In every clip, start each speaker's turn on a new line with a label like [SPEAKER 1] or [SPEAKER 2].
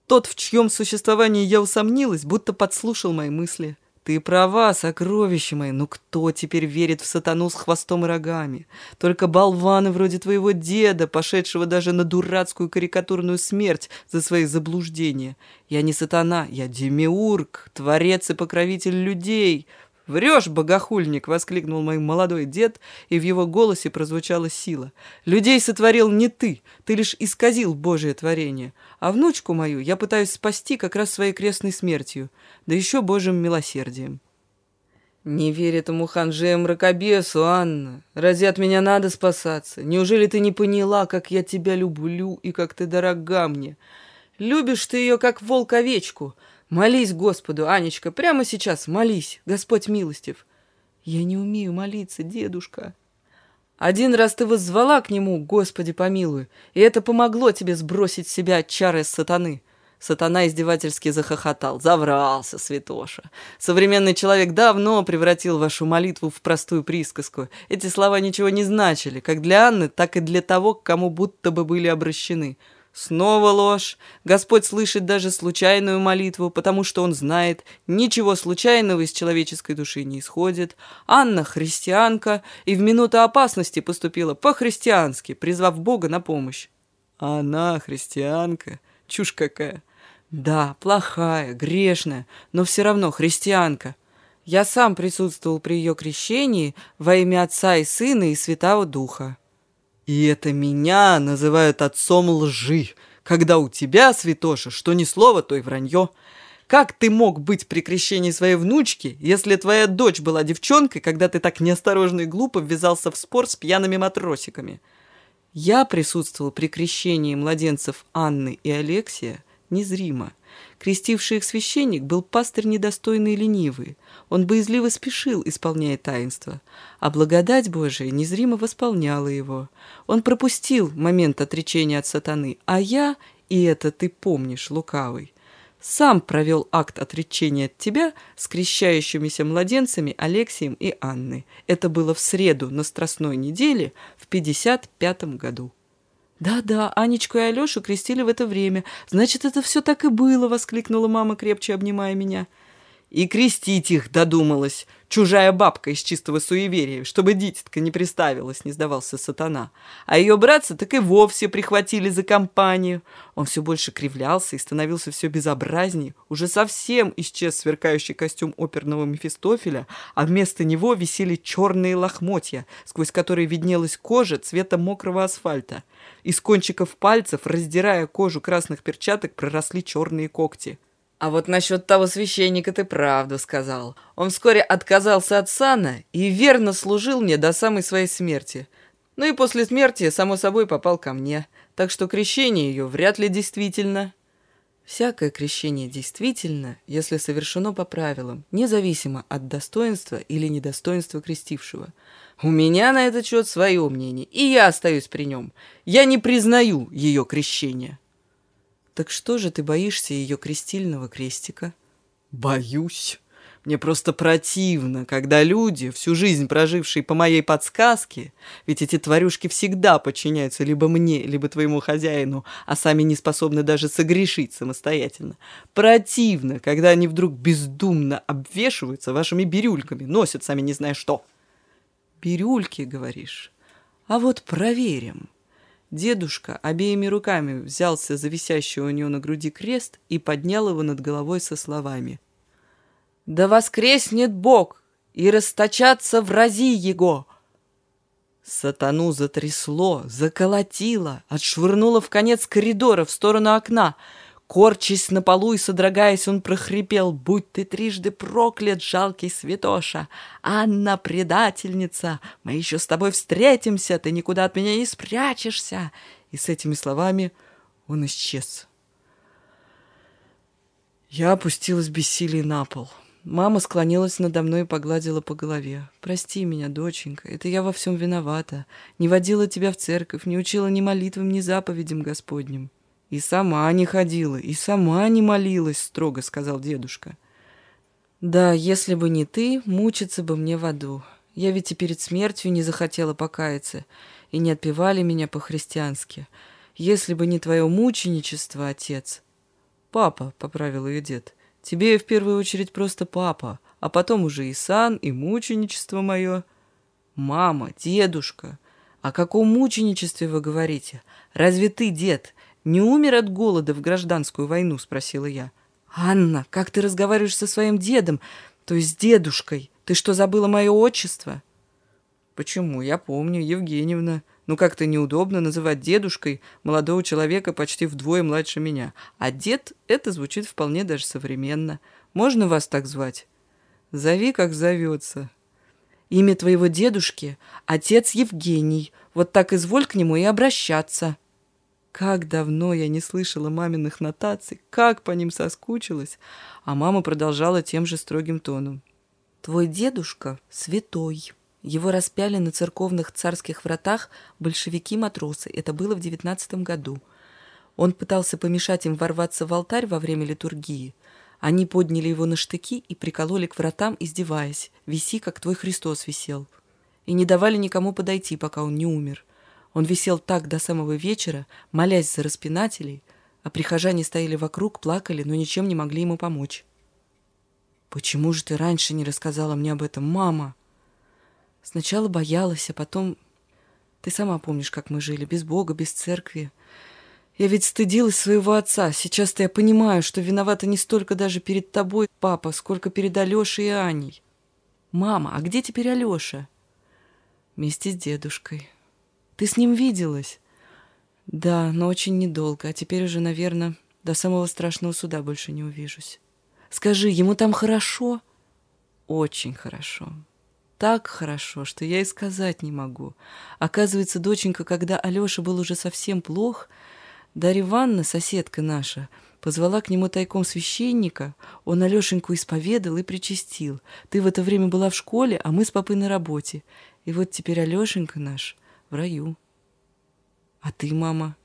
[SPEAKER 1] Тот, в чьем существовании я усомнилась, будто подслушал мои мысли. Ты права, сокровища мои, но кто теперь верит в сатану с хвостом и рогами? Только болваны вроде твоего деда, пошедшего даже на дурацкую карикатурную смерть за свои заблуждения. Я не сатана, я демиург, творец и покровитель людей. «Врешь, богохульник!» — воскликнул мой молодой дед, и в его голосе прозвучала сила. «Людей сотворил не ты, ты лишь исказил Божие творение, а внучку мою я пытаюсь спасти как раз своей крестной смертью, да еще Божьим милосердием». «Не верь этому ханже-мракобесу, Анна. Разве от меня надо спасаться? Неужели ты не поняла, как я тебя люблю и как ты дорога мне? Любишь ты ее, как волк овечку. Молись Господу, Анечка, прямо сейчас молись, Господь милостив». «Я не умею молиться, дедушка». «Один раз ты воззвала к нему, Господи помилуй, и это помогло тебе сбросить с себя чары сатаны». Сатана издевательски захохотал. «Заврался, святоша. Современный человек давно превратил вашу молитву в простую присказку. Эти слова ничего не значили, как для Анны, так и для того, к кому будто бы были обращены». Снова ложь. Господь слышит даже случайную молитву, потому что Он знает, ничего случайного из человеческой души не исходит. Анна христианка и в минуту опасности поступила по-христиански, призвав Бога на помощь. Она христианка? Чушь какая. Да, плохая, грешная, но все равно христианка. Я сам присутствовал при ее крещении во имя Отца и Сына и Святого Духа. И это меня называют отцом лжи, когда у тебя, святоша, что ни слово, то и вранье. Как ты мог быть при крещении своей внучки, если твоя дочь была девчонкой, когда ты так неосторожно и глупо ввязался в спор с пьяными матросиками? Я присутствовал при крещении младенцев Анны и Алексия незримо. Крестивший их священник был пастырь недостойный и ленивый. Он боязливо спешил, исполняя таинство, а благодать Божия незримо восполняла его. Он пропустил момент отречения от сатаны, а я, и это ты помнишь, лукавый, сам провел акт отречения от тебя с крещающимися младенцами Алексием и Анной. Это было в среду на Страстной неделе в 55-м году. «Да-да, Анечку и Алешу крестили в это время. Значит, это все так и было!» — воскликнула мама, крепче обнимая меня. «И крестить их додумалась чужая бабка из чистого суеверия, чтобы дитятка не приставилась», — не сдавался сатана. А ее братца так и вовсе прихватили за компанию. Он все больше кривлялся и становился все безобразнее. Уже совсем исчез сверкающий костюм оперного Мефистофеля, а вместо него висели черные лохмотья, сквозь которые виднелась кожа цвета мокрого асфальта. Из кончиков пальцев, раздирая кожу красных перчаток, проросли черные когти. «А вот насчет того священника ты правду сказал. Он вскоре отказался от сана и верно служил мне до самой своей смерти. Ну и после смерти, само собой, попал ко мне. Так что крещение ее вряд ли действительно». Всякое крещение действительно, если совершено по правилам, независимо от достоинства или недостоинства крестившего. У меня на этот счет свое мнение, и я остаюсь при нем. Я не признаю ее крещение. Так что же ты боишься ее крестильного крестика? Боюсь. Мне просто противно, когда люди, всю жизнь прожившие по моей подсказке, ведь эти тварюшки всегда подчиняются либо мне, либо твоему хозяину, а сами не способны даже согрешить самостоятельно. Противно, когда они вдруг бездумно обвешиваются вашими бирюльками, носят сами не зная что. Бирюльки, говоришь? А вот проверим. Дедушка обеими руками взялся за висящий у него на груди крест и поднял его над головой со словами: «Да воскреснет Бог, и расточатся врази Его!» Сатану затрясло, заколотило, отшвырнуло в конец коридора, в сторону окна. Корчась на полу и содрогаясь, он прохрипел: «Будь ты трижды проклят, жалкий святоша! Анна, предательница! Мы еще с тобой встретимся, ты никуда от меня не спрячешься!» И с этими словами он исчез. Я опустилась в бессилии на пол. Мама склонилась надо мной и погладила по голове. «Прости меня, доченька, это я во всем виновата. Не водила тебя в церковь, не учила ни молитвам, ни заповедям Господним». «И сама не ходила, и сама не молилась», — строго сказал дедушка. «Да, если бы не ты, мучиться бы мне в аду. Я ведь и перед смертью не захотела покаяться, и не отпевали меня по-христиански. Если бы не твое мученичество, отец...» «Папа», — поправил ее дед. «Тебе в первую очередь просто папа, а потом уже и сан, и мученичество мое». «Мама, дедушка, о каком мученичестве вы говорите? Разве ты, дед, не умер от голода в гражданскую войну?» — спросила я. «Анна, как ты разговариваешь со своим дедом, то есть дедушкой? Ты что, забыла мое отчество?» «Почему? Я помню, Евгеньевна. Ну, как-то неудобно называть дедушкой молодого человека почти вдвое младше меня. А дед — это звучит вполне даже современно. Можно вас так звать?» «Зови, как зовется». «Имя твоего дедушки — отец Евгений. Вот так изволь к нему и обращаться». Как давно я не слышала маминых нотаций, как по ним соскучилась. А мама продолжала тем же строгим тоном. «Твой дедушка святой. Его распяли на церковных царских вратах большевики-матросы. Это было в 19 году. Он пытался помешать им ворваться в алтарь во время литургии. Они подняли его на штыки и прикололи к вратам, издеваясь: «Виси, как твой Христос висел». И не давали никому подойти, пока он не умер. Он висел так до самого вечера, молясь за распинателей, а прихожане стояли вокруг, плакали, но ничем не могли ему помочь. «Почему же ты раньше не рассказала мне об этом, мама?» «Сначала боялась, а потом... Ты сама помнишь, как мы жили, без Бога, без церкви. Я ведь стыдилась своего отца. Сейчас-то я понимаю, что виновата не столько даже перед тобой, папа, сколько перед Алешей и Аней. Мама, а где теперь Алеша?» «Вместе с дедушкой. Ты с ним виделась?» «Да, но очень недолго, а теперь уже, наверное, до самого страшного суда больше не увижусь. Скажи, ему там хорошо?» «Очень хорошо. Так хорошо, что я и сказать не могу. Оказывается, доченька, когда Алеша был уже совсем плох, Дарья Ивановна, соседка наша, позвала к нему тайком священника, он Алешеньку исповедал и причастил. Ты в это время была в школе, а мы с папой на работе. И вот теперь Алешенька наш в раю. А ты, мама?»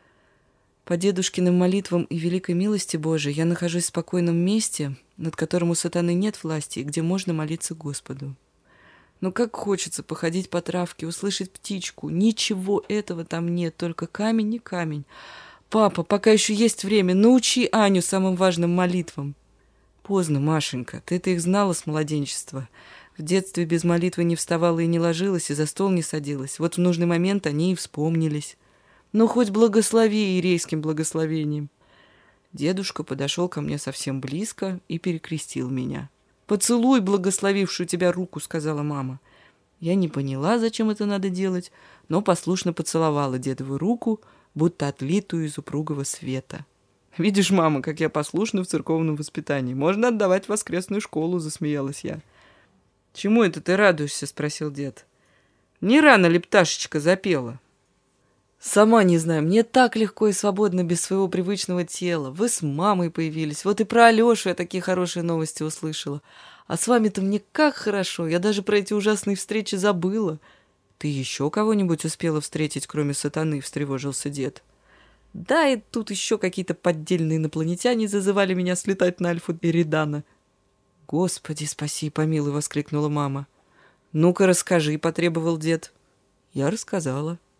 [SPEAKER 1] «По дедушкиным молитвам и великой милости Божией я нахожусь в спокойном месте, над которым у сатаны нет власти и где можно молиться Господу. Но как хочется походить по травке, услышать птичку. Ничего этого там нет, только камень и камень. Папа, пока еще есть время, научи Аню самым важным молитвам». «Поздно, Машенька, ты-то их знала с младенчества. В детстве без молитвы не вставала и не ложилась, и за стол не садилась. Вот в нужный момент они и вспомнились. Ну, хоть благослови иерейским благословением». Дедушка подошел ко мне совсем близко и перекрестил меня. «Поцелуй благословившую тебя руку», — сказала мама. Я не поняла, зачем это надо делать, но послушно поцеловала дедову руку, будто отлитую из упругого света. «Видишь, мама, как я послушна в церковном воспитании. Можно отдавать в воскресную школу», — засмеялась я. «Чему это ты радуешься?» — спросил дед. «Не рано ли пташечка запела?» «Сама не знаю, мне так легко и свободно без своего привычного тела. Вы с мамой появились, вот и про Алешу я такие хорошие новости услышала. А с вами-то мне как хорошо, я даже про эти ужасные встречи забыла». «Ты еще кого-нибудь успела встретить, кроме сатаны?» — встревожился дед. «Да, и тут еще какие-то поддельные инопланетяне зазывали меня слетать на Альфу Эридана». «Господи, спаси и помилуй!» — воскликнула мама. «Ну-ка расскажи», — потребовал дед. Я рассказала.